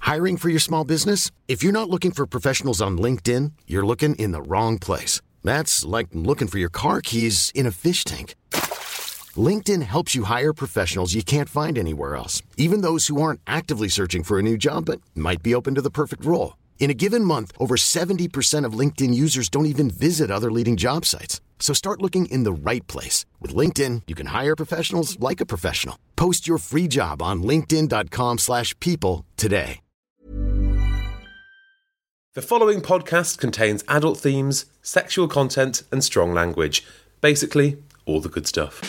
Hiring for your small business? If you're not looking for professionals on LinkedIn, you're looking in the wrong place. That's like looking for your car keys in a fish tank. LinkedIn helps you hire professionals you can't find anywhere else, even those who aren't actively searching for a new job but might be open to the perfect role. In a given month, over 70% of LinkedIn users don't even visit other leading job sites. So start looking in the right place. With LinkedIn, you can hire professionals like a professional. Post your free job on linkedin.com/people today. The following podcast contains adult themes, sexual content, and strong language. Basically, all the good stuff.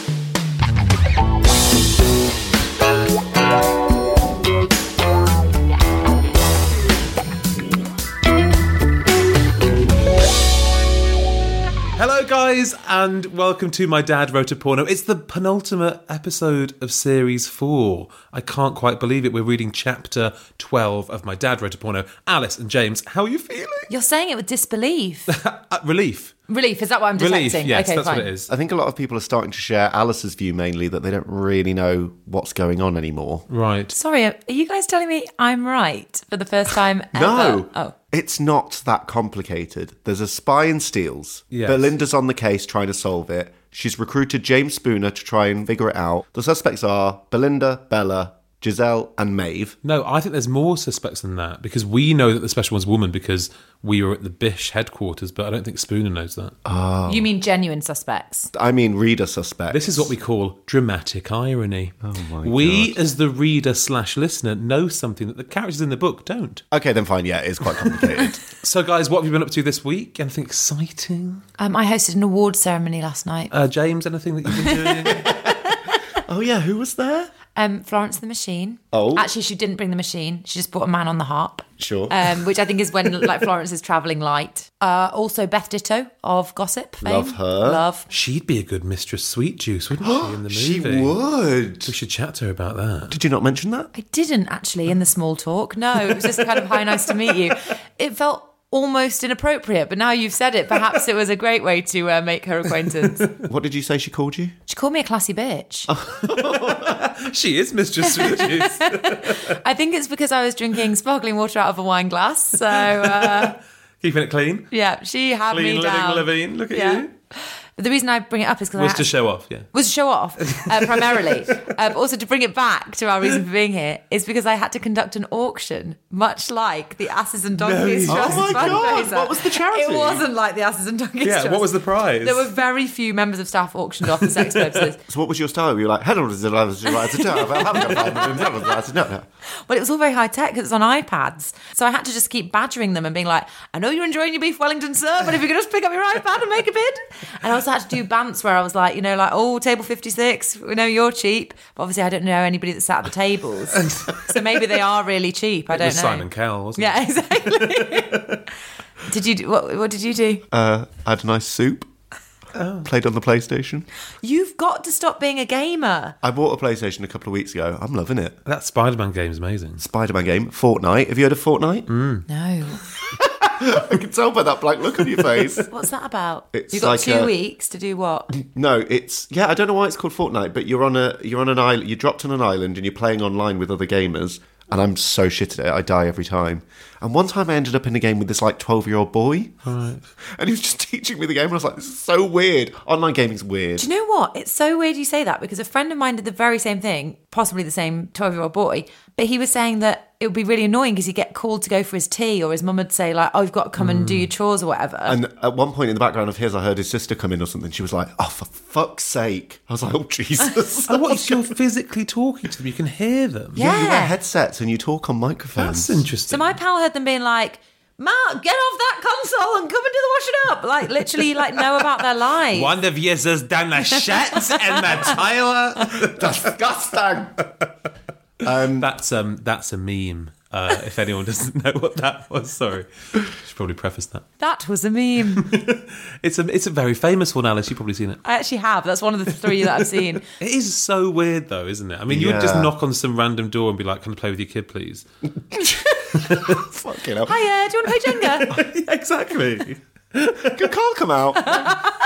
Hello guys, and welcome to My Dad Wrote a Porno. It's the penultimate episode of Series 4. I can't quite believe it. We're reading Chapter 12 of My Dad Wrote a Porno. Alice and James, how are you feeling? You're saying it with disbelief. Relief. Relief, is that what I'm detecting? Relief, yes, okay, that's fine. what it is. I think a lot of people are starting to share Alice's view mainly that they don't really know what's going on anymore. Right. Sorry, are you guys telling me I'm right for the first time ever? No, Oh. it's not that complicated. There's a spy in Steels. Yes. Belinda's on the case trying to solve it. She's recruited James Spooner to try and figure it out. The suspects are Belinda, Bella, Giselle and Maeve. No, I think there's more suspects than that, because we know that the special one's a woman because we were at the Bish headquarters, but I don't think Spooner knows that. You mean genuine suspects? I mean reader suspects. This is what we call dramatic irony. Oh my We, God. as the reader/listener, know something that the characters in the book don't. Okay, then fine, yeah, it is quite complicated. So, guys, what have you been up to this week? Anything exciting? I hosted an award ceremony last night. James, anything that you've been doing? Oh yeah, who was there? Florence the Machine. Oh. Actually, she didn't bring the machine. She just brought a man on the harp. Sure. Which I think is when like Florence is travelling light. Also, Beth Ditto of Gossip fame. Love her. Love. She'd be a good Mistress Sweet Juice, wouldn't she, in the movie? She would. We should chat to her about that. Did you not mention that? I didn't actually in the small talk. No, it was just kind of hi, nice to meet you. It felt almost inappropriate, but now you've said it, perhaps it was a great way to make her acquaintance. What did you say she called you? She called me a classy bitch. She is Mistress Sweet Juice. I think it's because I was drinking sparkling water out of a wine glass. So, Keeping it clean. yeah, she had Clean me living, down. Levine. Look at you. But the reason I bring it up is because Was to show off, yeah. was to show off, primarily. But also to bring it back to our reason for being here is because I had to conduct an auction, much like the Asses and Donkeys No. Trust Oh my God, fundraiser. what was the charity? It wasn't like the Asses and Donkeys Yeah, Trust. what was the prize? There were very few members of staff auctioned off for sex purposes. So what was your style? You were like, hello, no. Well, it was all very high tech because it's on iPads. So I had to just keep badgering them and being like, I know you're enjoying your beef Wellington, sir, but if you could just pick up your iPad and make a bid. And I also had to do bants where I was like, oh, table 56, we know you're cheap. But obviously I don't know anybody that sat at the tables. So maybe they are really cheap. I It don't was know. Simon Cowell, wasn't Yeah, exactly. Did you do, what did you do? I had a nice soup. Played on the PlayStation. You've got to stop being a gamer. I bought a PlayStation a couple of weeks ago. I'm loving it. it? That Spider-Man game's amazing. Spider-Man game, Fortnite. Have you heard of Fortnite? No. I can tell by that blank look on your face. What's that about? It's You've got like 2 weeks to do what? No, it's I don't know why it's called Fortnite, but you're on an island. You're dropped on an island and you're playing online with other gamers. And I'm so shit at it. I die every time. And one time I ended up in a game with this 12-year-old boy. Right. And he was just teaching me the game. And I was like, this is so weird. Online gaming's weird. Do you know what? It's so weird you say that because a friend of mine did the very same thing, possibly the same 12-year-old boy, but he was saying that it would be really annoying because he'd get called to go for his tea or his mum would say like, oh, you've got to come and do your chores or whatever. And at one point in the background of his, I heard his sister come in or something. She was like, oh, for fuck's sake. I was like, oh, Jesus. Oh, what if you're physically talking to them? You can hear them. Yeah. You wear headsets and you talk on microphones. That's interesting. So my pal heard them being like, Mark, get off that console and come and do the washing up. Like, literally, know about their lives. One of yous has done the shit in the toilet. Disgusting. That's a meme. If anyone doesn't know what that was, sorry. Should probably preface that. That was a meme. It's a very famous one, Alice. You've probably seen it. I actually have. That's one of the 3 that I've seen. It is so weird, though, isn't it? I mean, you would just Yeah. knock on some random door and be like, "Can I play with your kid, please?" Fucking hell. Hiya, do you want to play Jenga? Exactly. Good call, come out.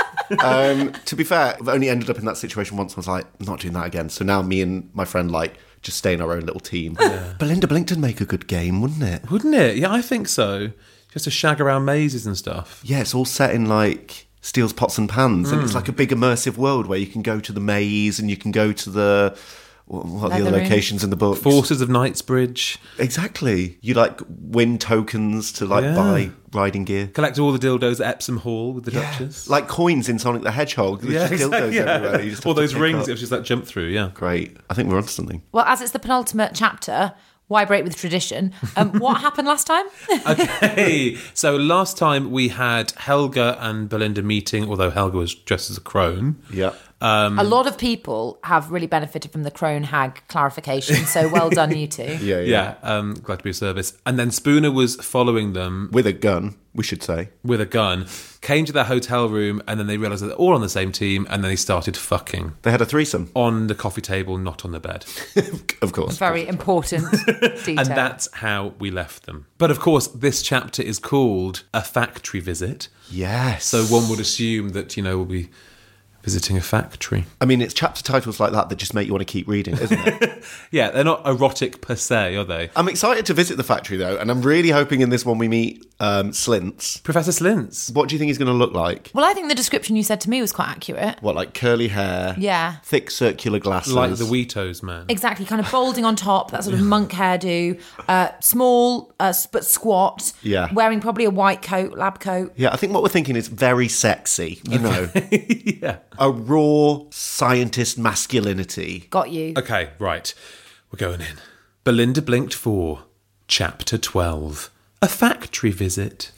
To be fair, I've only ended up in that situation once. I was like, I'm not doing that again. So now me and my friend just stay in our own little team. Belinda Blinkton make a good game, wouldn't it? Wouldn't it? Yeah, I think so. Just to shag around mazes and stuff. Yeah, it's all set in like Steele's Pots and Pans, and it's like a big immersive world where you can go to the maze and you can go to the... What are the other locations in the book? Forces of Knightsbridge. Exactly. You like win tokens to like buy riding gear. Collect all the dildos at Epsom Hall with the Duchess. Like coins in Sonic the Hedgehog. There's just dildos everywhere. You just all have to those pick rings up. it was just like jump through, yeah. Great. I think we're onto something. Well, as it's the penultimate chapter, why break with tradition? What happened last time? Okay, so last time we had Helga and Belinda meeting, although Helga was dressed as a crone. Yeah. A lot of people have really benefited from the crone hag clarification, so well done, you two. Yeah, glad to be of service. And then Spooner was following them With a gun, we should say. with a gun, came to their hotel room, and then they realised that they're all on the same team, and then they started fucking They had a threesome. on the coffee table, not on the bed. Of course. Very important detail. And that's how we left them. But of course, this chapter is called A Factory Visit. Yes. So one would assume that, we'll be visiting a factory. I mean, it's chapter titles like that just make you want to keep reading, isn't it? Yeah, they're not erotic per se, are they? I'm excited to visit the factory, though, and I'm really hoping in this one we meet Slints. Professor Slints. What do you think he's going to look like? Well, I think the description you said to me was quite accurate. What, like curly hair? Yeah. Thick circular glasses? Like the Wheatos man. Exactly, kind of balding on top, that sort of monk hairdo, small but squat, Yeah. wearing probably a white coat, lab coat. Yeah, I think what we're thinking is very sexy, you know. Yeah. A raw scientist masculinity. Got you. Okay, right. We're going in. Belinda Blinked 4, Chapter 12. A Factory Visit.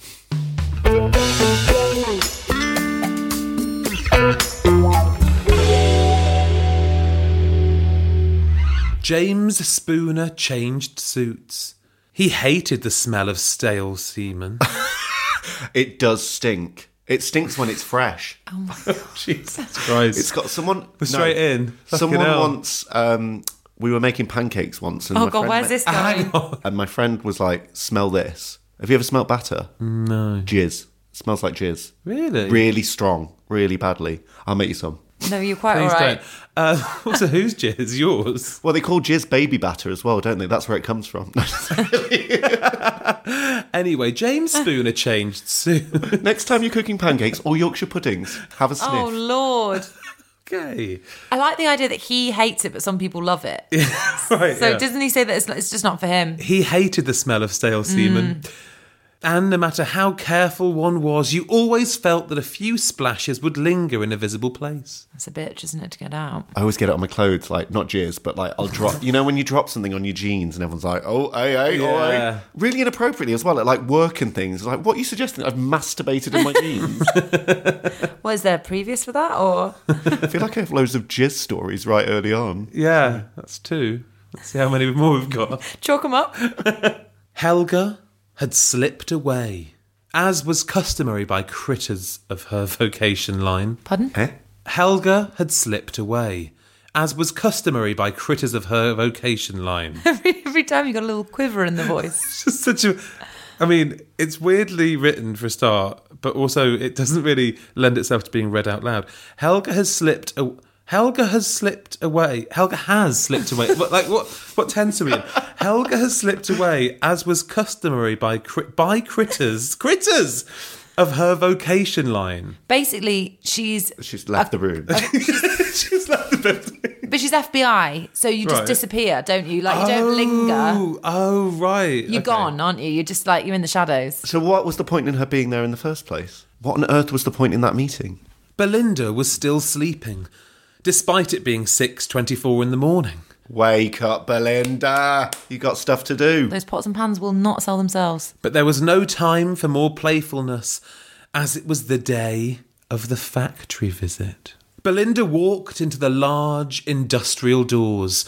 James Spooner changed suits. He hated the smell of stale semen. It does stink. It stinks when it's fresh. Oh my God. Jesus Christ. It's got someone... Straight in. Fucking Someone hell. once... we were making pancakes once. And Oh my God, friend where's this going? And my friend was like, smell this. Have you ever smelt batter? No. Jizz. Smells like jizz. Really? Really strong. Really badly. I'll make you some. No, you're quite Please all right. don't. Also, whose jizz? Yours? Well, they call jizz baby batter as well, don't they? That's where it comes from. Anyway, James Spooner changed suits. Next time you're cooking pancakes or Yorkshire puddings, have a sniff. Oh Lord. Okay. I like the idea that he hates it, but some people love it. Right, So yeah. doesn't he say that it's just not for him? He hated the smell of stale semen. And no matter how careful one was, you always felt that a few splashes would linger in a visible place. It's a bitch, isn't it, to get out? I always get it on my clothes, like, not jizz, but like, I'll drop, you know, when you drop something on your jeans and everyone's like, oh, hey, Yeah. oi. Really inappropriately as well, at like work and things. Like, what are you suggesting? I've masturbated in my jeans. Was there a previous for that, or? I feel like I have loads of jizz stories right early on. Yeah, that's 2. Let's see how many more we've got. Chalk them up. Helga had slipped away, as was customary by critters of her vocation line. Pardon? Eh? Helga had slipped away, as was customary by critters of her vocation line. Every time you got a little quiver in the voice. It's just such a... I mean, it's weirdly written for a start, but also it doesn't really lend itself to being read out loud. Helga has slipped away. Helga has slipped away. What tense are we in? Helga has slipped away, as was customary by critters of her vocation line. Basically, she's left the room. She's left the building. but she's FBI, so you just Right. disappear, don't you? Like you don't linger. Oh, right. You're gone, aren't you? You're just like you're in the shadows. So what was the point in her being there in the first place? What on earth was the point in that meeting? Belinda was still sleeping, despite it being 6:24 in the morning. Wake up, Belinda. You got stuff to do. Those pots and pans will not sell themselves. But there was no time for more playfulness, as it was the day of the factory visit. Belinda walked into the large industrial doors.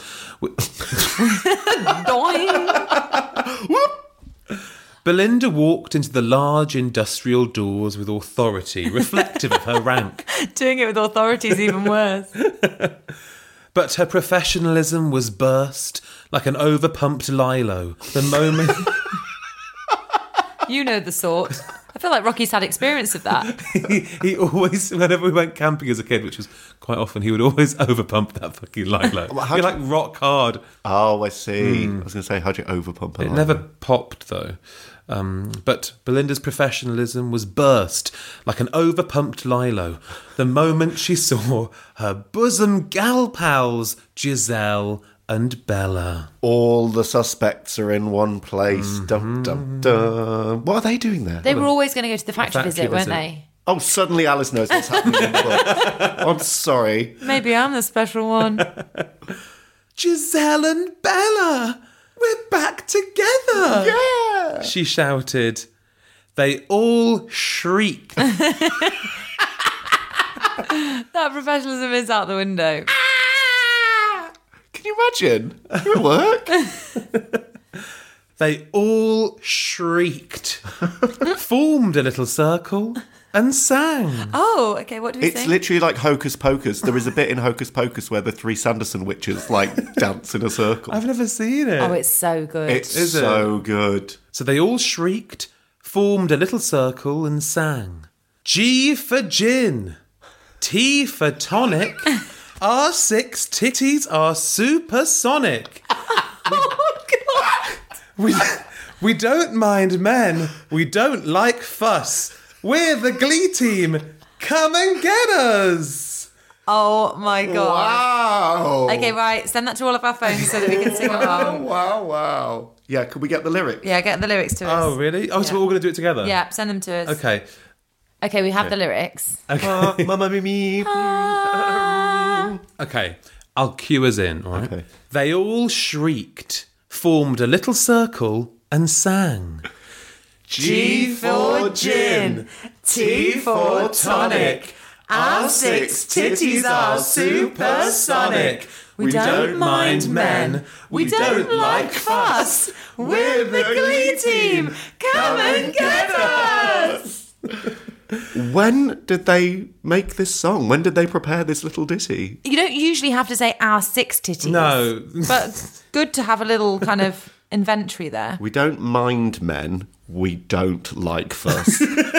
Doing. Belinda walked into the large industrial doors with authority, reflective of her rank. Doing it with authority is even worse. But her professionalism was burst like an overpumped lilo the moment... You know the sort. feel like Rocky's had experience of that. he always, whenever we went camping as a kid, which was quite often, he would always overpump that fucking Lilo. He like rock hard. Oh, I see. I was going to say, how'd you overpump it? It never popped though. But Belinda's professionalism was burst like an overpumped Lilo the moment she saw her bosom gal pals, Giselle and Bella. All the suspects are in one place. Dum, dum, dum. What are they doing there? They were always going to go to the factory factory visit, weren't visit. they? Oh, suddenly Alice knows what's happening in the book. I'm sorry. Maybe I'm the special one. Giselle and Bella, we're back together. Yeah. She shouted. They all shrieked. That professionalism is out the window. Can you imagine? You're at work. They all shrieked, formed a little circle, and sang. Oh, okay, what do we It's sing? literally like Hocus Pocus. There is a bit in Hocus Pocus where the three Sanderson witches like dance in a circle. I've never seen it. Oh, it's so good. It's Is it? so good. So they all shrieked, formed a little circle, and sang. G for gin, T for tonic, our 6 titties are supersonic. Oh, God. We don't mind men, we don't like fuss. We're the Glee team, come and get us. Oh, my God. Wow. Okay, right, send that to all of our phones so that we can sing along. Wow. Yeah, could we get the lyrics? Yeah, get the lyrics to us. Oh, really? Oh, so we're all going to do it together? Yeah, send them to us. Okay. Okay, we have the lyrics. Mamma mia. Okay, I'll cue us in, all right? Okay. They all shrieked, formed a little circle, and sang. G for gin, T for tonic, our 6 titties are supersonic. We don't mind men, we don't like fuss. We're the Glee team, come and get us. When did they make this song? When did they prepare this little ditty? You don't usually have to say our 6 titties. No. But good to have a little kind of inventory there. We don't mind men. We don't like fuss.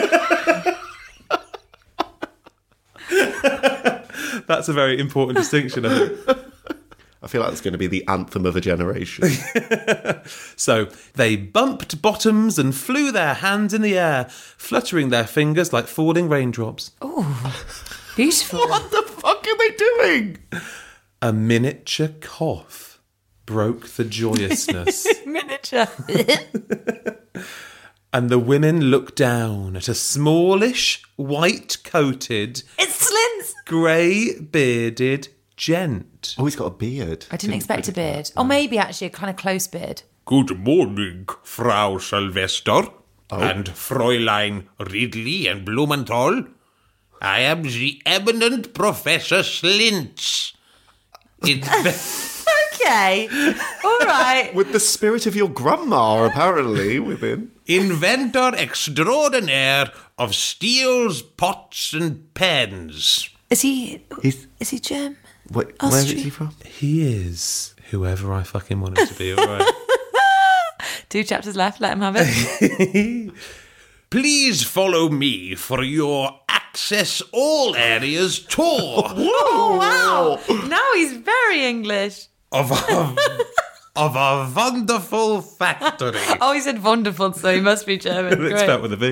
That's a very important distinction, I think. I feel like it's going to be the anthem of a generation. So they bumped bottoms and flew their hands in the air, fluttering their fingers like falling raindrops. Beautiful. What the fuck are they doing? A miniature cough broke the joyousness, Miniature. and the women looked down at a smallish, white-coated, It's Slints. grey-bearded gent. Oh, he's got a beard. I didn't expect a beard. Or maybe actually a kind of close beard. Good morning, Frau Sylvester and Fräulein Ridley and Blumenthal. I am the eminent Professor Slintz. Okay. All right. With the spirit of your grandma, apparently, within. Inventor extraordinaire of steels, pots and pans. Is he He's, German? where is Austria. he from? He is whoever I fucking want him to be, all right? 2 chapters left. Let him have it. Please follow me for your Access All Areas tour Oh, wow. Now he's very English. of a wonderful factory. Oh, he said wonderful, so he must be German. It's Great. spelled with a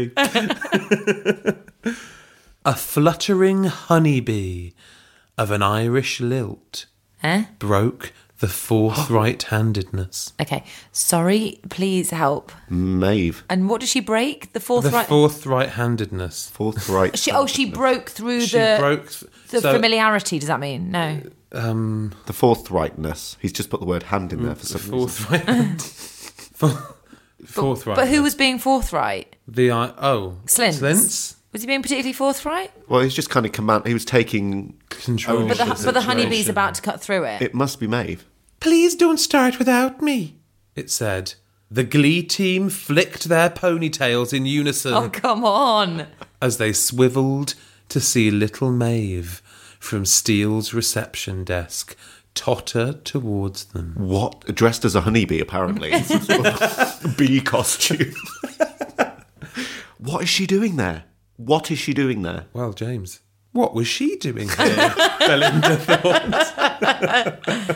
V. A fluttering honeybee of an Irish lilt Huh? broke the forthright-handedness. Okay. Sorry, please help. Maeve. And what did she break? The fourth The right. forthright-handedness. Forthright. She broke through She the broke... the so, familiarity. Does that mean no? The forthrightness. He's just put the word hand in there for some reason. forthright... forthright. But who was being forthright? Slints. Slints? Was he being particularly forthright? Well, he's just kind of he was taking Control. But of the honeybee's situation. about to cut through it. It must be Maeve. Please don't start without me, it said. The Glee team flicked their ponytails in unison Oh, come on. as they swivelled to see little Maeve from Steele's reception desk totter towards them. What? Dressed as a honeybee, apparently. Bee costume. What is she doing there? What is she doing there? Well, James, what was she doing here? Belinda thought.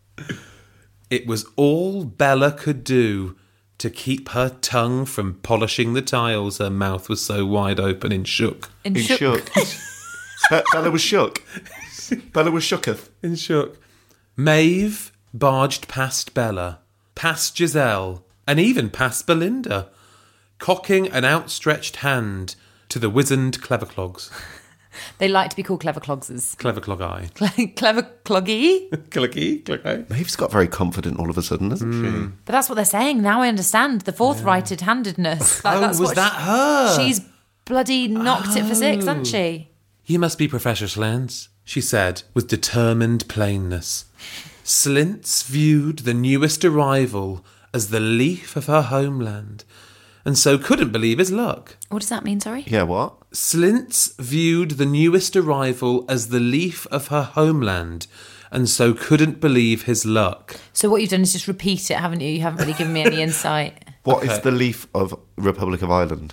It was all Bella could do to keep her tongue from polishing the tiles. Her mouth was so wide open and shook. And Shook. Bella was shook. Bella was shooketh. And shook. Maeve barged past Bella, past Giselle, and even past Belinda, cocking an outstretched hand to the wizened Cleverclogs. They like to be called clever clogses. Cleverclog eye. Clever cloggy? Cloggy. Maeve's got very confident all of a sudden, hasn't she? But that's what they're saying. Now I understand. The forthrighted handedness. Like, that's was what that her? She's bloody knocked it for 6, hasn't she? You must be Professor Slintz, she said with determined plainness. Slintz viewed the newest arrival as the leaf of her homeland, and so couldn't believe his luck. What does that mean, sorry? Yeah, what? Slintz viewed the newest arrival as the leaf of her homeland, and so couldn't believe his luck. So what you've done is just repeat it, haven't you? You haven't really given me any insight. What is the leaf of Republic of Ireland?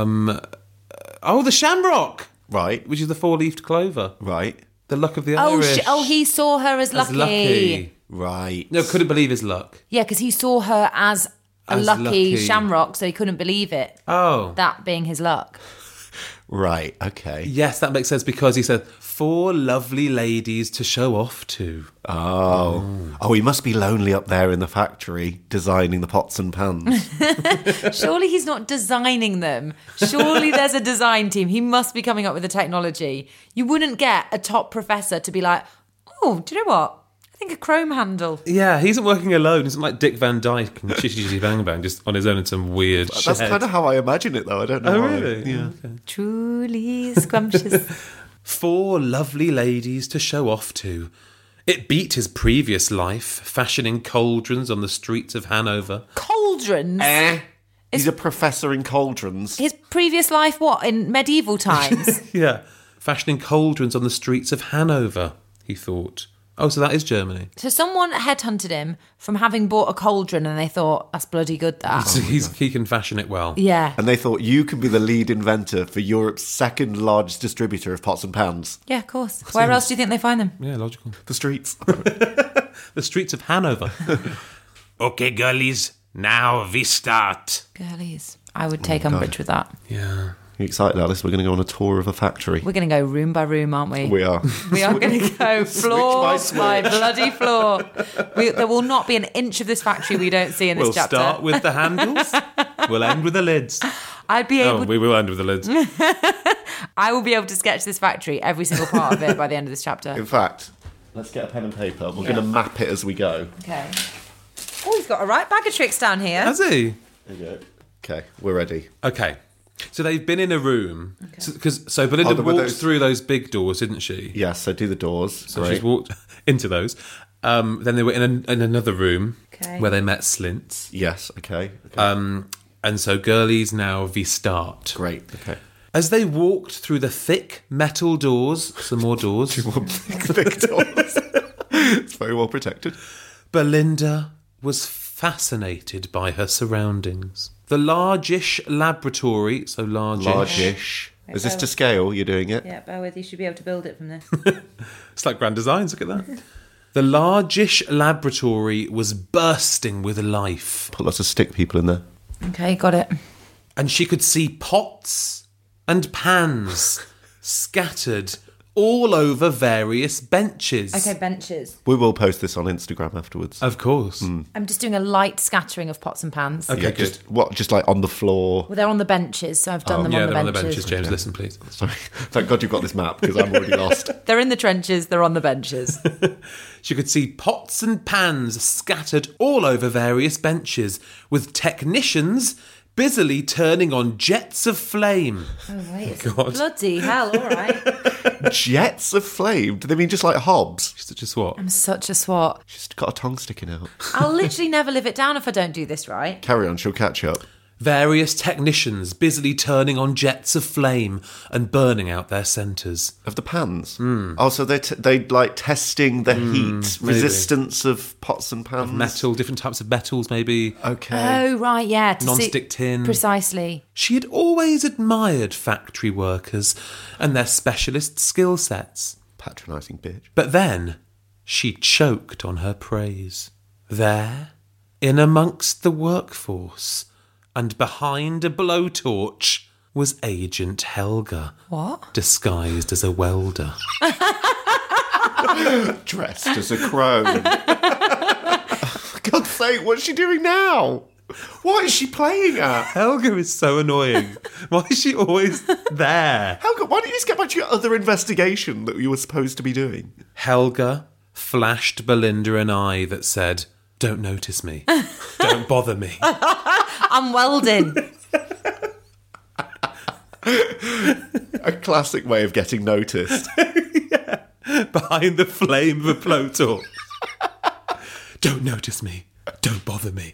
Oh, the shamrock, Right, which is the 4-leafed clover. right, The luck of the Oh, Irish. he saw her as lucky. As lucky. right. No, couldn't believe his luck. Yeah, because he saw her as a As lucky lucky. shamrock, so he couldn't believe it. Oh. That being his luck. Right, okay. Yes, that makes sense because he said 4 lovely ladies to show off to. Oh, he must be lonely up there in the factory designing the pots and pans. Surely he's not designing them. Surely there's a design team. He must be coming up with the technology. You wouldn't get a top professor to be like, oh, do you know what? I think a chrome handle. Yeah, he isn't working alone. He's not like Dick Van Dyke and Chitty Chitty Bang Bang just on his own in some weird shed. That's kind of how I imagine it, though. I don't know Oh, why. really? Yeah. Okay. Truly scrumptious. 4 lovely ladies to show off to. It beat his previous life, fashioning cauldrons on the streets of Hanover. Cauldrons. He's a professor in cauldrons. His previous life, what, in medieval times? Yeah, fashioning cauldrons on the streets of Hanover, he thought. Oh, so that is Germany. So someone headhunted him from having bought a cauldron and they thought, that's bloody good, that. So he can fashion it well. Yeah. And they thought you can be the lead inventor for Europe's second largest distributor of pots and pans. Yeah, of course. Where else do you think they find them? Yeah, logical. The streets. The streets of Hanover. Okay, girlies, now we start. Girlies. I would take umbrage with that. Yeah. You excited, Alice? We're going to go on a tour of a factory. We're going to go room by room, aren't we? We are. We are going to go floor by by bloody floor. There will not be an inch of this factory we don't see in this We'll chapter. start with the handles. We'll end with the lids. I'd be able. Oh, we will end with the lids. I will be able to sketch this factory, every single part of it, by the end of this chapter. In fact, let's get a pen and paper. We're going to map it as we go. Okay. Oh, he's got a right bag of tricks down here. Has he? There you go. Okay, we're ready. Okay. So they've been in a room. So Belinda there were walked those- through those big doors, didn't she? Yes, so do the doors. So Great. she's walked into those. Then they were in another room Okay. where they met Slintz. Yes, okay. And so girlies now we start. Great, okay. As they walked through the thick metal doors, some more doors, Thick doors. It's very well protected. Belinda was fascinated by her surroundings. The largish laboratory, so largish. Largish. Is this to scale? You're doing it? Yeah, bear with you. Should be able to build it from this. It's like Grand Designs, look at that. The largish laboratory was bursting with life, Put lots of stick people in there. Okay, got it. and she could see pots and pans scattered all over various benches. Okay, benches. We will post this on Instagram afterwards. Of course. I'm just doing a light scattering of pots and pans. Okay, yeah, good. just like on the floor. Well, they're on the benches, so I've done them Yeah, on the they're on benches. the benches. James, listen, please. Sorry. Thank God you've got this map because I'm already lost. They're in the trenches, they're on the benches. She could see pots and pans scattered all over various benches, with technicians busily turning on jets of flame. Oh, wait. God. Bloody hell, all right. Jets of flame? Do they mean just like hobs? She's such a swat. I'm such a swat. She's got a tongue sticking out. I'll literally never live it down if I don't do this right. Carry on, she'll catch up. Various technicians busily turning on jets of flame and burning out their centres. Of the pans? Oh, so they like testing the heat resistance of pots and pans? Metal, different types of metals maybe. Okay. Oh, right, yeah. to see- Non-stick tin. Precisely. She had always admired factory workers and their specialist skill sets. Patronising bitch. But then she choked on her praise. There, in amongst the workforce, and behind a blowtorch, was Agent Helga. What? Disguised as a welder. Dressed as a crone. For God's sake, what's she doing now? What is she playing at? Helga is so annoying. Why is she always there? Helga, why don't you just get back to your other investigation that you were supposed to be doing? Helga flashed Belinda an eye that said, "Don't notice me. Don't bother me." I'm welding. A classic way of getting noticed. Behind the flame of a blowtorch. Don't notice me. Don't bother me.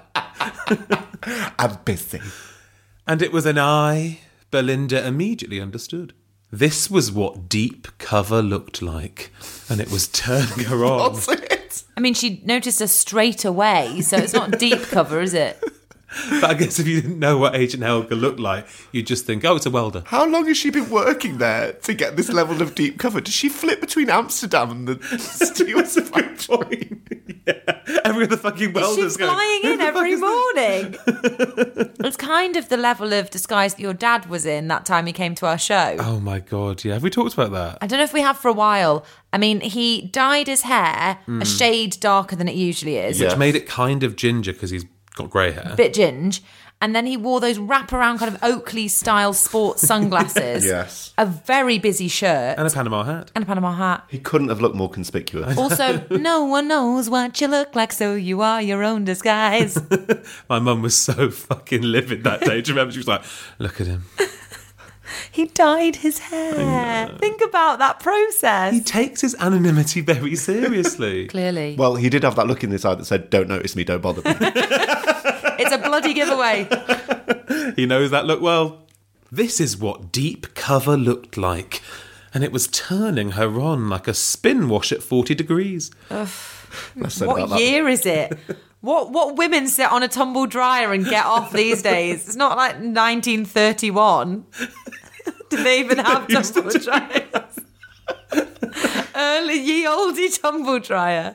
I'm busy. And it was an eye Belinda immediately understood. This was what deep cover looked like, and it was turning her on. What's it? I mean, she noticed us straight away, so it's not deep cover, is it? But I guess if you didn't know what Agent Helga looked like, you'd just think, oh, it's a welder. How long has she been working there to get this level of deep cover? Does she flip between Amsterdam and the steel factory? Yeah. Every other fucking welder's She's going, flying in "Who the fuck every is this?" morning. It's kind of the level of disguise that your dad was in that time he came to our show. Oh my God, yeah. Have we talked about that? I don't know if we have for a while. I mean, he dyed his hair a shade darker than it usually is. Yeah. Which made it kind of ginger because he's got grey hair. A bit ginge. And then he wore those wraparound kind of Oakley-style sports sunglasses. Yes. A very busy shirt. And a Panama hat. And a Panama hat. He couldn't have looked more conspicuous. Also, no one knows what you look like, so you are your own disguise. My mum was so fucking livid that day. Do you remember? She was like, look at him. He dyed his hair. Think about that process. He takes his anonymity very seriously. Clearly. Well, he did have that look in his eye that said, "Don't notice me, don't bother me." It's a bloody giveaway. He knows that look well. This is what deep cover looked like. And it was turning her on like a spin wash at 40 degrees. Less said about What that. year is it? What women sit on a tumble dryer and get off these days? It's not like 1931. Do they even have tumble dryers? Early ye oldie tumble dryer.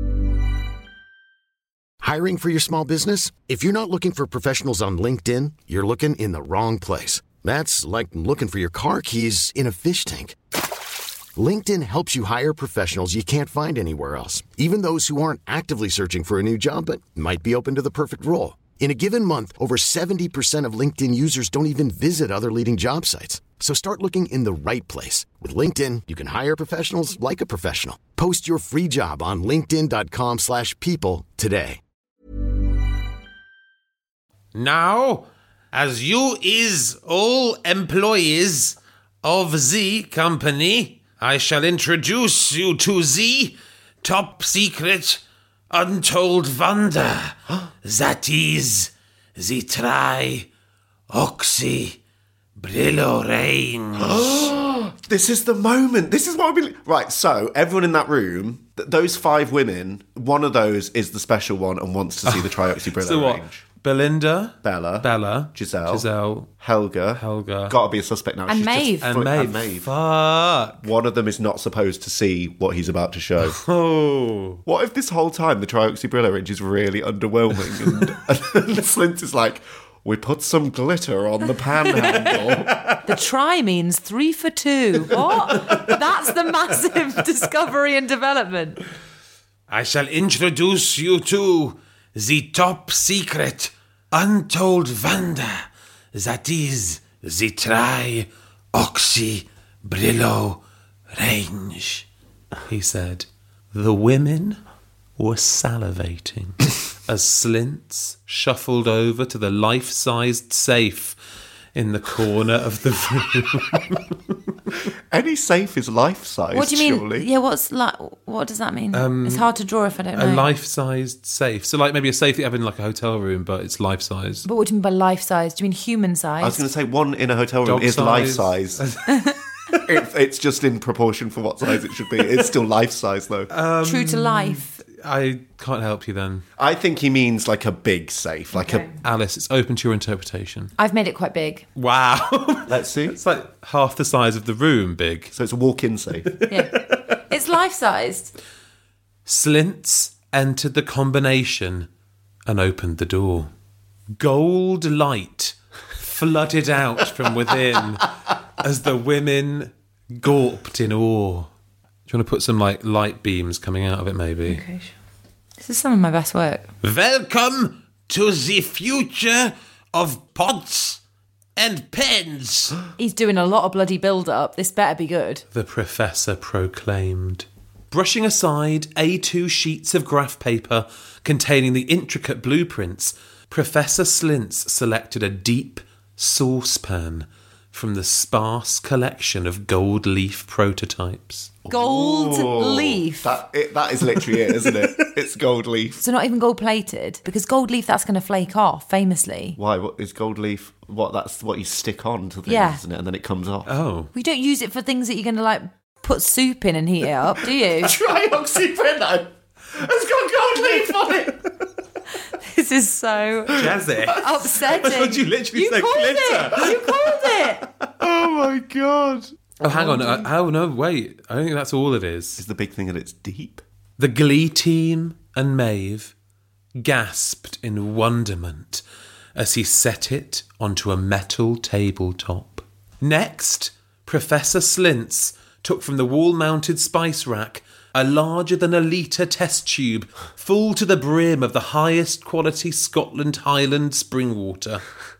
Hiring for your small business? If you're not looking for professionals on LinkedIn, you're looking in the wrong place. That's like looking for your car keys in a fish tank. LinkedIn helps you hire professionals you can't find anywhere else, even those who aren't actively searching for a new job but might be open to the perfect role. In a given month, over 70% of LinkedIn users don't even visit other leading job sites. So start looking in the right place. With LinkedIn, you can hire professionals like a professional. Post your free job on linkedin.com/people today. Now, as you is all employees of the company, I shall introduce you to the top secret untold wonder. That is the Tri-Oxy Brillo range. This is the moment. This is what I've been... Right, so everyone in that room, those 5 women, one of those is the special one and wants to see the Trioxy Brillo So what? range. Belinda, Bella, Giselle, Helga, Gotta be a suspect now. And She's just Maeve. and fu- Maeve. Fuck. One of them is not supposed to see what he's about to show. Oh. What if this whole time the Trioxy Brillo range is really underwhelming and Slint is like, we put some glitter on the panhandle. The try means 3 for 2. What? That's the massive discovery and development. I shall introduce you to the top secret untold wonder. That is the Tri-Oxy Brillo range. He said. The women were salivating as Slints shuffled over to the life-sized safe in the corner of the room. Any safe is life-sized, What do you mean? surely. Yeah, what does that mean? It's hard to draw if I don't know. A life-sized safe. So like maybe a safe that you have in like a hotel room, but it's life-sized. But what do you mean by life-size? Do you mean human-sized? I was going to say one in a hotel room Dog is size. life-size. It's just in proportion for what size it should be. It's still life-size, though. True to life. I can't help you then. I think he means like a big safe, like Alice, it's open to your interpretation. I've made it quite big. Wow. Let's see. It's like half the size of the room big. So it's a walk-in safe. Yeah. It's life-sized. Slintz entered the combination and opened the door. Gold light flooded out from within as the women gawped in awe. Do you want to put some like light beams coming out of it maybe? Okay, sure. This is some of my best work. Welcome to the future of pots and pens. He's doing a lot of bloody build-up. This better be good. The professor proclaimed. Brushing aside A2 sheets of graph paper containing the intricate blueprints, Professor Slintz selected a deep saucepan from the sparse collection of gold leaf prototypes. Gold leaf. That is literally it, isn't it? It's gold leaf. So not even gold-plated? Because gold leaf, that's going to flake off, famously. Why? What is gold leaf? That's what you stick on to things, Yeah. isn't it? And then it comes off. Oh. We don't use it for things that you're going to, like, put soup in and heat it up, do you? Trioxyphenone. It's got gold leaf on it. This is so Jazzy. upsetting. I thought you literally said called glitter. it. You called it. Oh my god. Oh, hang on. Oh, no, wait. I don't think that's all it is. Is the big thing that it's deep? The Glee team and Maeve gasped in wonderment as he set it onto a metal tabletop. Next, Professor Slintz took from the wall-mounted spice rack a larger-than-a-litre test tube full to the brim of the highest quality Scotland Highland spring water.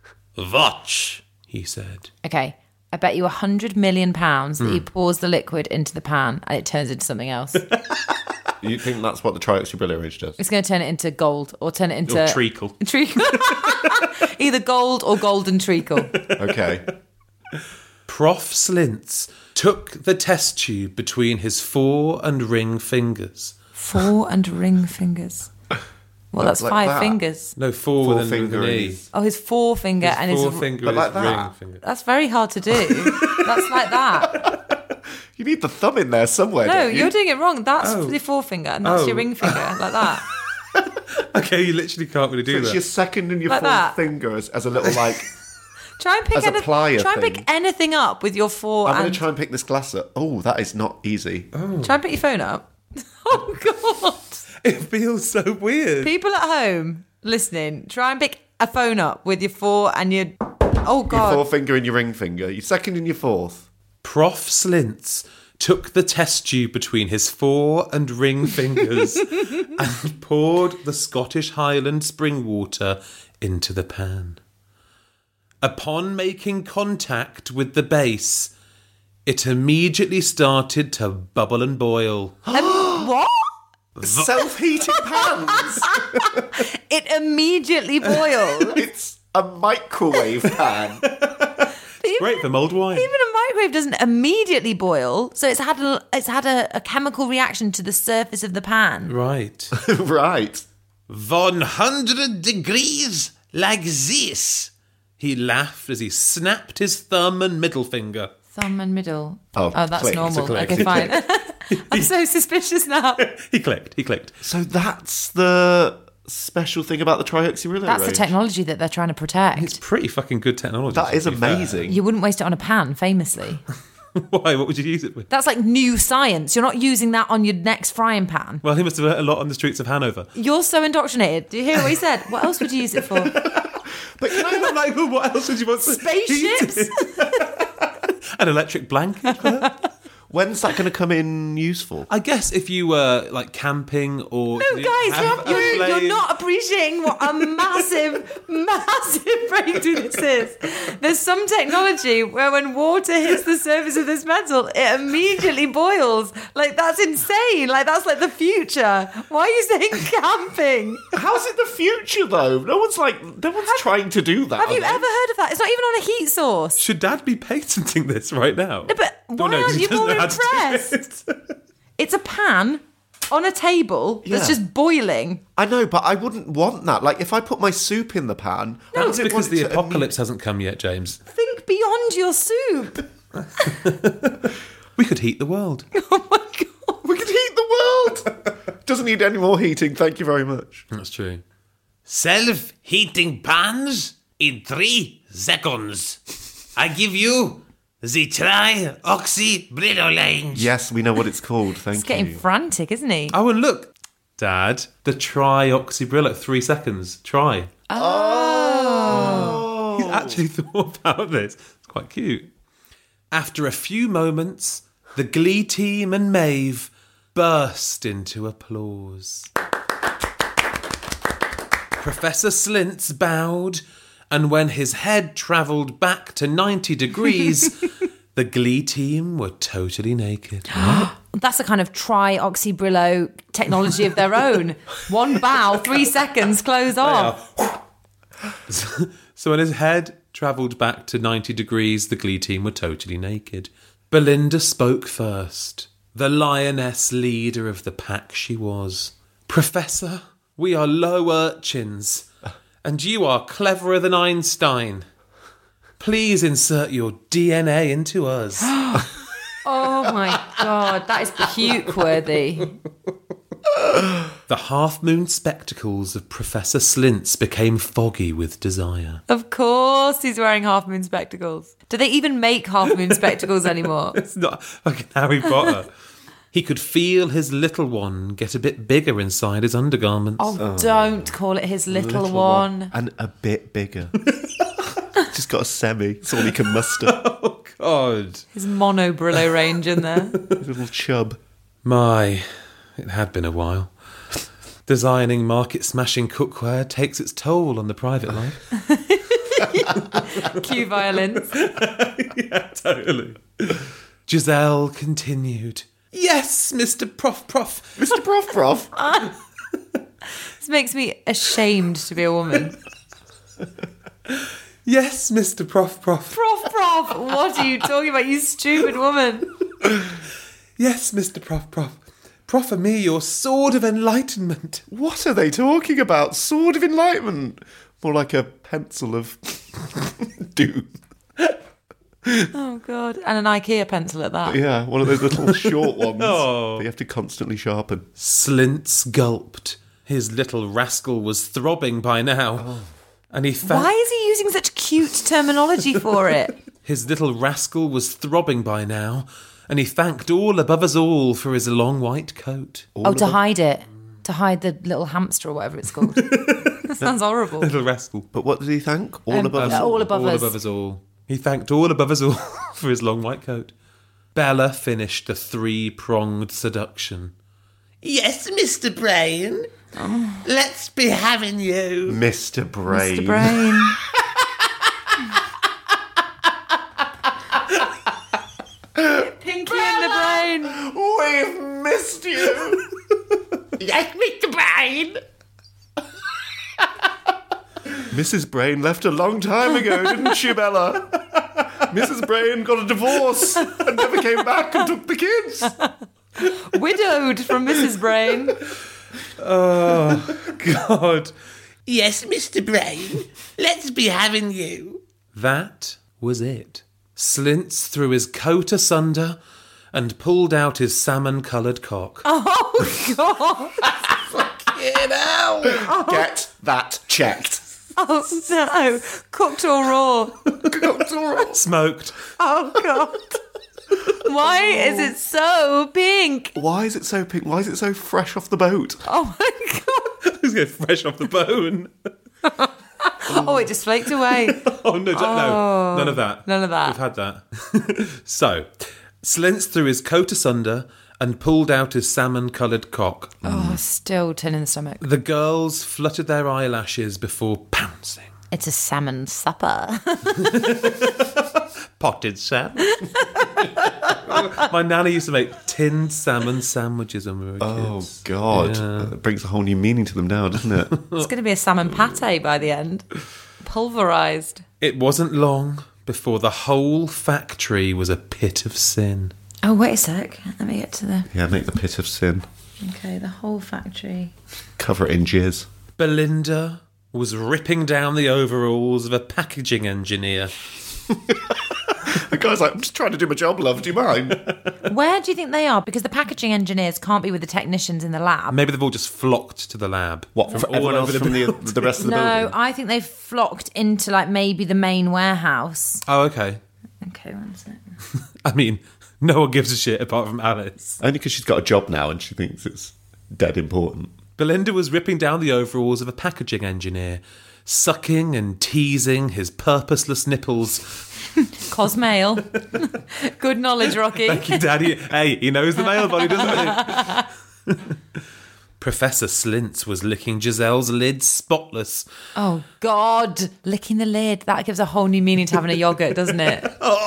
Watch, he said. Okay, I bet you £100 million that he pours the liquid into the pan and it turns into something else. You think that's what the Trioxybrilliarage does? It's going to turn it into gold or turn it into... Or treacle. Treacle. Either gold or golden treacle. Okay. Prof. Slintz took the test tube between his fore and ring fingers. Fore and ring fingers. Well, that's Like 5 that? fingers. No, four with an Forefinger E. is- Oh, his forefinger and his... Forefinger But is like ring that? finger. That's very hard to do. That's like that. You need the thumb in there somewhere. No, don't you? you're doing it wrong. That's your forefinger and that's your ring finger, like that. Okay, you literally can't really do It's that. your second and your Like fourth that. finger as a little like. Try and pick As a plier try and thing. pick anything up with your fore I'm going and to try and pick this glass up. Oh, that is not easy. try and pick your phone up. Oh God! It feels so weird. People at home listening, try and pick a phone up with your fore and your. Oh Your God! forefinger and your ring finger. Your second and your fourth. Prof. Slintz took the test tube between his fore and ring fingers and poured the Scottish Highland spring water into the pan. Upon making contact with the base, it immediately started to bubble and boil. What? Self-heating pans. It immediately boiled. It's a microwave pan. Great for mulled wine. Even a microwave doesn't immediately boil, so it's had a chemical reaction to the surface of the pan. Right. Right. 100 degrees like this. He laughed as he snapped his thumb and middle finger. Thumb and middle. Oh, that's click. normal. It's a click. Okay, fine. I'm so suspicious now. He clicked. So that's the special thing about the Trioxybrilliarage. That's the technology that they're trying to protect. It's pretty fucking good technology. That is to be fair. amazing. You wouldn't waste it on a pan, famously. Why? What would you use it with? That's like new science. You're not using that on your next frying pan. Well, he must have learnt a lot on the streets of Hanover. You're so indoctrinated. Do you hear what he said? What else would you use it for? But can I I'm like, well, what else would you want to Spaceships? heat it? An electric blanket? When's that going to come in useful? I guess if you were like camping or No, guys, you're not appreciating what a massive breakthrough this is. There's some technology where when water hits the surface of this metal, it immediately boils. Like, that's insane. Like, that's like the future. Why are you saying camping? How's it the future though? No one's trying to do that. Have you are they? ever heard of that? It's not even on a heat source. Should Dad be patenting this right now? No, but Why no, 'cause aren't he you doesn't more know how to do impressed? It's a pan on a table that's Yeah. just boiling. I know, but I wouldn't want that. Like, if I put my soup in the pan... I That's wouldn't because want the it to apocalypse hasn't come yet, James. Think beyond your soup. We could heat the world. Oh my God. We could heat the world! Doesn't need any more heating, thank you very much. That's true. Self-heating pans in 3 seconds. I give you the trioxybrilliant. Yes, we know what it's called, thank He's getting you. frantic, isn't he? Oh, and look, Dad, the trioxybrilliant. 3 seconds. Try. Oh. He's actually thought about this. It's quite cute. After a few moments, the Glee team and Maeve burst into applause. Professor Slintz bowed, and when his head travelled back to 90 degrees, the Glee team were totally naked. That's a kind of trioxybrillo technology of their own. One bow, 3 seconds, close off. So when his head travelled back to 90 degrees, the Glee team were totally naked. Belinda spoke first. The lioness leader of the pack she was. Professor, we are low urchins, and you are cleverer than Einstein. Please insert your DNA into us. Oh my God, that is puke-worthy. The half-moon spectacles of Professor Slintz became foggy with desire. Of course he's wearing half-moon spectacles. Do they even make half-moon spectacles anymore? It's not like Harry Potter. He could feel his little one get a bit bigger inside his undergarments. Oh, don't call it his little one. And a bit bigger. Just got a semi. It's all he can muster. Oh, God. His mono Brillo range in there. A little chub. My, it had been a while. Designing market-smashing cookware takes its toll on the private life. Cue violins. Yeah, totally. Giselle continued. Yes, Mr. Prof. Mr. Prof. This makes me ashamed to be a woman. Yes, Mr. Prof. Prof, what are you talking about, you stupid woman? Yes, Mr. Prof. Proffer me your sword of enlightenment. What are they talking about? Sword of Enlightenment. More like a pencil of doom. Oh, God. And an IKEA pencil at that. Yeah, one of those little short ones Oh. that you have to constantly sharpen. Slintz gulped. His little rascal was throbbing by now. And he Why is he using such cute terminology for it? His little rascal was throbbing by now, and he thanked all above us all for his long white coat. To hide it. To hide the little hamster or whatever it's called. That sounds horrible. Little rascal. But what did he thank? All above us. all above us. Above us all. He thanked all above us all for his long white coat. Bella finished the 3-pronged seduction. Yes, Mr. Brain. Let's be having you. Mr. Brain. Mr. Brain. Pinky in the brain. We've missed you. Yes, Mr. Brain. Mrs. Brain left a long time ago, didn't she, Bella? Mrs. Brain got a divorce and never came back and took the kids. Widowed from Mrs. Brain. Oh, God. Yes, Mr. Brain. Let's be having you. That was it. Slintz threw his coat asunder and pulled out his salmon-coloured cock. Oh, God. Get that checked. Oh, no. Cooked or raw? Smoked. Oh, God. Why is it so pink? Why is it so pink? Why is it so fresh off the boat? Oh, my God. He's getting fresh off the bone. Oh, it just flaked away. Oh, no, no, none of that. None of that. We've had that. So, Slintz threw his coat asunder and pulled out his salmon-coloured cock. Oh, still tin in the stomach. The girls fluttered their eyelashes before pouncing. It's a salmon supper. Potted salmon. My nana used to make tinned salmon sandwiches when we were kids. Oh, God. Yeah. That brings a whole new meaning to them now, doesn't it? It's going to be a salmon pate by the end. Pulverised. It wasn't long before the whole factory was a pit of sin. Oh, wait a sec. Let me get to the... Yeah, make the pit of sin. Okay, the whole factory. Cover it in jizz. Belinda was ripping down the overalls of a packaging engineer. The guy's like, I'm just trying to do my job, love. Do you mind? Where do you think they are? Because the packaging engineers can't be with the technicians in the lab. Maybe they've all just flocked to the lab. What, from everyone else from the rest of the No, building? I think they've flocked into, like, maybe the main warehouse. Oh, okay. Okay, one sec. I mean, no one gives a shit apart from Alice. Only because she's got a job now and she thinks it's dead important. Belinda was ripping down the overalls of a packaging engineer, sucking and teasing his purposeless nipples. Cosmail. Good knowledge, Rocky. Thank you, Daddy. Hey, he knows the male body, doesn't he? Professor Slintz was licking Giselle's lid spotless. Oh, God. Licking the lid. That gives a whole new meaning to having a yoghurt, doesn't it?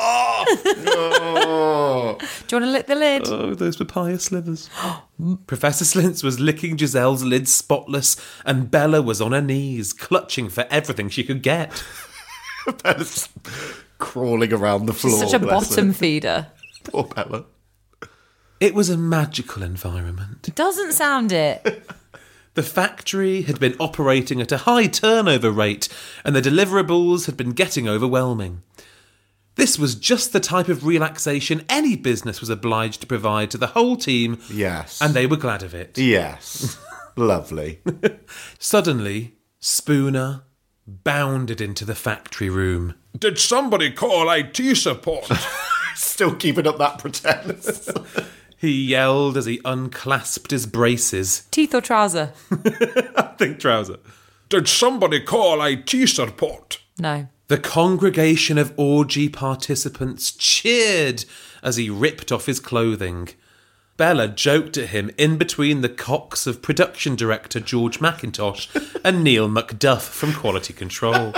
Oh. Do you want to lick the lid? Oh, those papaya slivers. Professor Slintz was licking Giselle's lid spotless, and Bella was on her knees, clutching for everything she could get. Bella's crawling around the floor. Such a bless bottom her. feeder. Poor Bella. It was a magical environment. Doesn't sound it. The factory had been operating at a high turnover rate, and the deliverables had been getting overwhelming. This was just the type of relaxation any business was obliged to provide to the whole team, Yes. and they were glad of it. Yes. Lovely. Suddenly, Spooner bounded into the factory room. Did somebody call IT support? Still keeping up that pretense. He yelled as he unclasped his braces. Teeth or trouser? I think trouser. Did somebody call IT support? No. The congregation of orgy participants cheered as he ripped off his clothing. Bella joked at him in between the cocks of production director George McIntosh and Neil McDuff from Quality Control.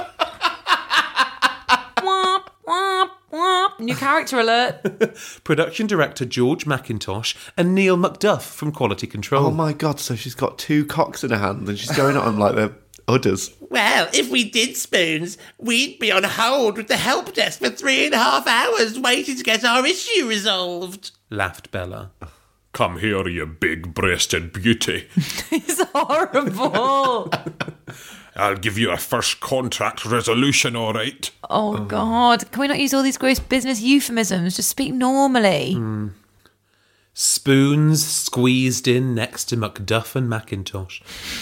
Womp, womp, womp. New character alert. Production director George McIntosh and Neil McDuff from Quality Control. Oh my God, so she's got two cocks in her hand and she's going at them like they're udders. Well, if we did spoons, we'd be on hold with the help desk for 3.5 hours waiting to get our issue resolved. Laughed Bella. Come here, you big-breasted beauty. It's horrible. I'll give you a first contract resolution, all right? Oh, God. Can we not use all these gross business euphemisms? Just speak normally. Spoons squeezed in next to Macduff and Mackintosh.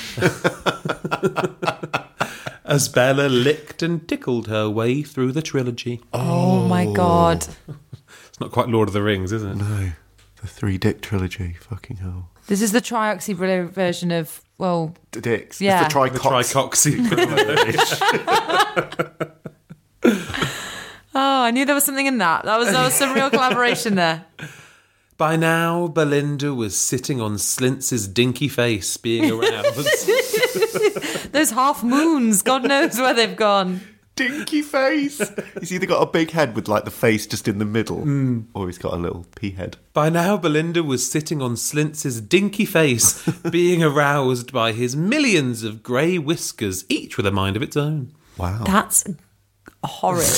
As Bella licked and tickled her way through the trilogy. Oh, my God. It's not quite Lord of the Rings, is it? No. The 3-dick trilogy. Fucking hell. This is the trioxybrillo version of, well... Dicks. Yeah. It's the The tricoxy. Oh, I knew there was something in that. That was some real collaboration there. By now, Belinda was sitting on Slintz's dinky face, being aroused. Those half moons, God knows where they've gone. Dinky face. He's either got a big head with like the face just in the middle, or he's got a little pea head. By now, Belinda was sitting on Slintz's dinky face, being aroused by his millions of grey whiskers, each with a mind of its own. Wow. That's horrid.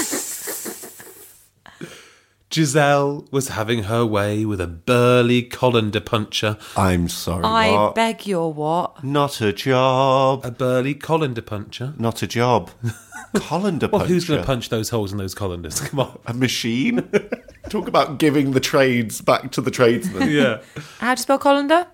Giselle was having her way with a burly colander puncher. I'm sorry, I what? beg your what? Not a job. A burly colander puncher? Not a job. Colander Well, puncher. who's going to punch those holes in those colanders? Come on. A machine? Talk about giving the trades back to the tradesman. Yeah. How do you spell colander?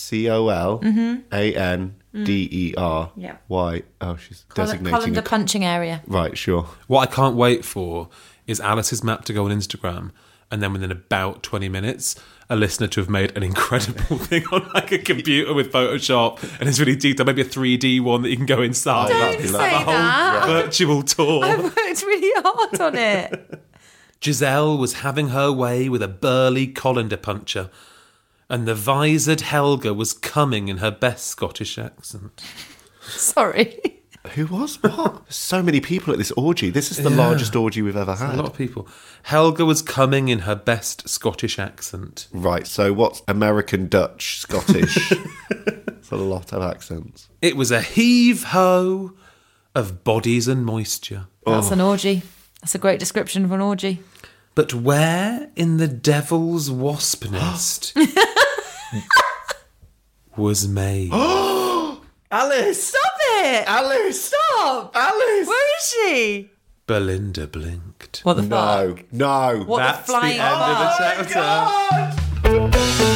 COLANDER. Yeah. Why? Oh, she's designating Colander a... punching area. Right, sure. What I can't wait for is Alice's map to go on Instagram, and then within about 20 minutes, a listener to have made an incredible thing on like a computer with Photoshop, and it's really detailed, maybe a 3D one that you can go inside. Don't That'd be say like a whole that. virtual tour. I worked really hard on it. Giselle was having her way with a burly colander puncher, and the visored Helga was coming in her best Scottish accent. Sorry. Who was? What? There's so many people at this orgy. This is the largest orgy we've ever A had. lot of people. Helga was coming in her best Scottish accent. Right, so what's American, Dutch, Scottish? It's a lot of accents. It was a heave-ho of bodies and moisture. That's an orgy. That's a great description of an orgy. But where in the devil's wasp nest was Maeve? Alice! Stop it! Alice! Stop! Alice! Where is she? Belinda blinked. What the fuck? No. What That's the flying the end of the chapter.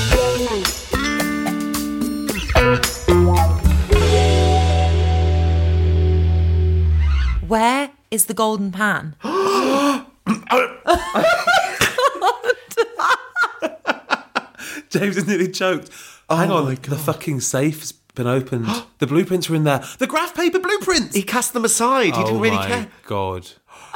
Where is the golden pan? James is nearly choked. Hang on, the fucking safe's been opened. The blueprints are in there. The graph paper blueprints! He cast them aside. He didn't really care. God.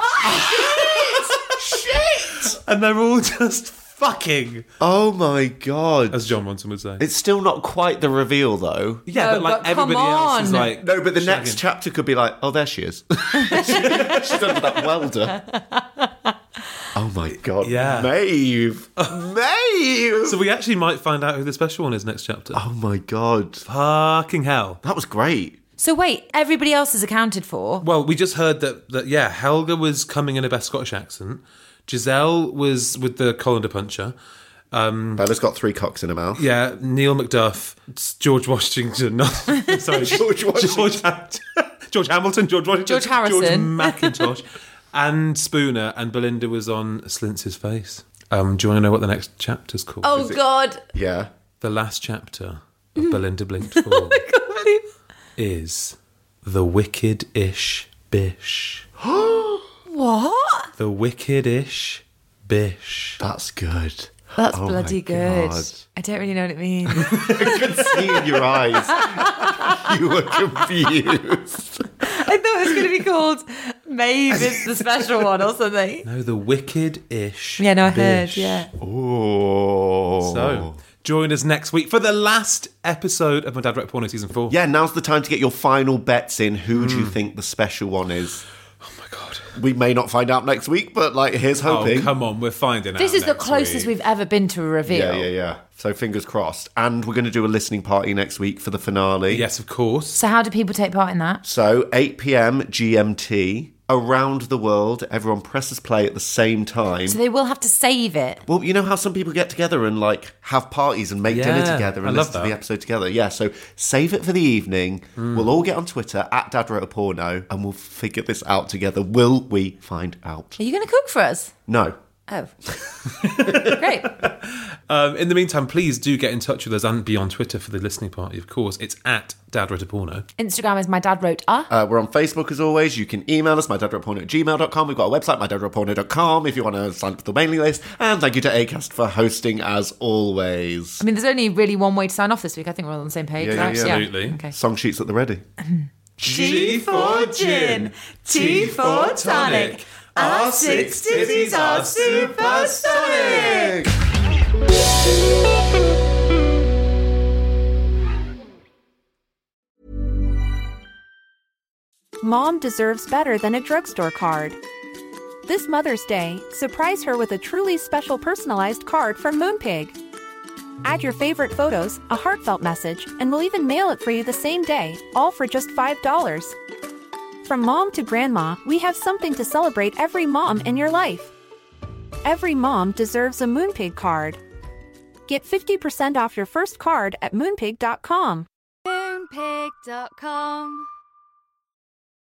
Shit! And they're all just fucking, Oh my god. as John Ronson would say. It's still not quite the reveal, though. Yeah, No, but like but come everybody else is on. like... No, but the next shagging. chapter could be like, oh, there she is. She's under that welder. Oh my god. Yeah. Maeve. Maeve. So we actually might find out who the special one is next chapter. Oh my god. Fucking hell. That was great. So wait, everybody else is accounted for. Well, we just heard that yeah, Helga was coming in a best Scottish accent. Giselle was with the colander puncher. Bella's got 3 cocks in her mouth. Yeah, Neil Macduff, George Washington. Sorry, George Washington. George Hamilton, George Washington, George Harrison. George Mackintosh, and Spooner, and Belinda was on Slintz's face. Do you want to know what the next chapter's called? Oh God! Yeah. The last chapter of Belinda Blinked Forward is The Wicked-ish Bish. What? The Wicked-ish Bish. That's good. That's Oh bloody my good. God. I don't really know what it means. I could see in your eyes. You were confused. I thought it was going to be called Maeve is the special one or something. No, The Wicked-ish Yeah, no, I heard. Bish. Yeah. Oh. So, join us next week for the last episode of My Dad Wrote Porno Season 4. Yeah, now's the time to get your final bets in. Who do you think the special one is? Oh my God. We may not find out next week, but like, here's hoping. Oh, come on, we're finding out. This is the next closest week. we've ever been to a reveal. Yeah. So fingers crossed. And we're going to do a listening party next week for the finale. Yes, of course. So how do people take part in that? So 8 p.m. GMT. Around the world, everyone presses play at the same time. So they will have to save it. Well, you know how some people get together and like have parties and make dinner Yeah, together I and love listen to the that. episode together. Yeah, so save it for the evening. We'll all get on Twitter at Dad Wrote a Porno and we'll figure this out together. Will we find out? Are you going to cook for us? No. Oh. Great. In the meantime, please do get in touch with us and be on Twitter for the listening party, of course. It's at Dad Wrote a Porno. Instagram is my dad wrote We're on Facebook as always. You can email us, mydadwroteporno@gmail.com. We've got a website, mydadwroteporno.com, if you want to sign up to the mailing list. And thank you to Acast for hosting as always. I mean, there's only really one way to sign off this week. I think we're all on the same page, Yeah, right? yeah. Absolutely. Okay. Song sheets at the ready. G for gin, T for tonic. Our 6 titties are supersonic. Mom deserves better than a drugstore card. This Mother's Day, surprise her with a truly special personalized card from Moonpig. Add your favorite photos, a heartfelt message, and we'll even mail it for you the same day, all for just $5. From mom to grandma, we have something to celebrate every mom in your life. Every mom deserves a Moonpig card. Get 50% off your first card at moonpig.com. Moonpig.com